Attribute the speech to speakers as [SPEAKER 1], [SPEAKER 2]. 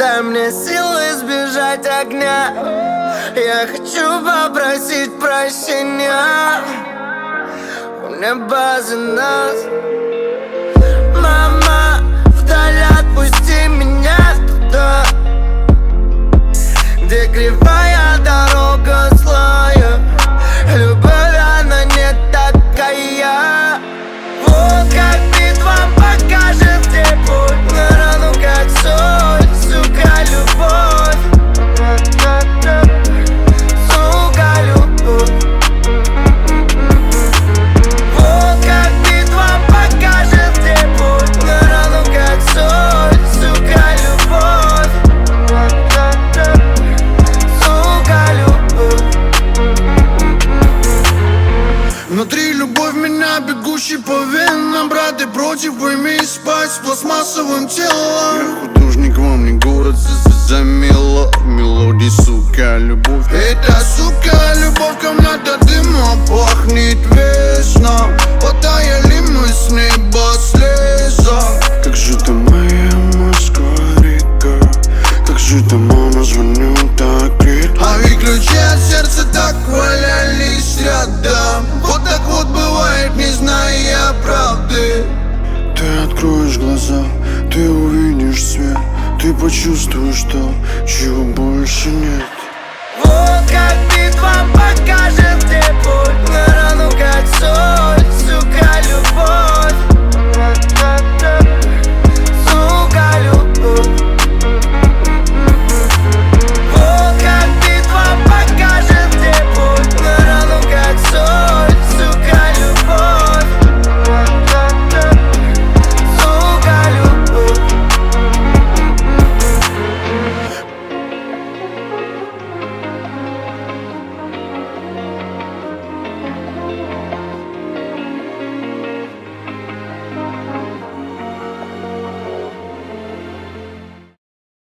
[SPEAKER 1] дай мне силы избежать огня. Я хочу попросить прощения. У неба за нас. Мама, вдаль отпусти меня туда, где кривая дорога злая. Любовь, она не такая. Вот как битва покажет, где путь на рану, как соль, сука, любовь. Сука, любовь. Вот как битва покажет, где путь на рану, как соль, сука, любовь. Сука, любовь.
[SPEAKER 2] Внутри любовь меня, бегущий по венам. Брат, ты против, пойми, спать с пластмассовым телом. Я художник, вам не город замело. Мелодии, сука, любовь. Это, сука, любовь, комната дыма пахнет вечно. Потаяли мы с неба слеза. Как же ты, моя Москва-река? Как же ты, мама, звоню так редко. А ведь ключи от сердца так валялись рядом. Вот так вот бывает, не зная правды. Ты откроешь глаза, ты увидишь свет. Ты почувствуешь то, чего больше нет.
[SPEAKER 1] Вот как битва покажет.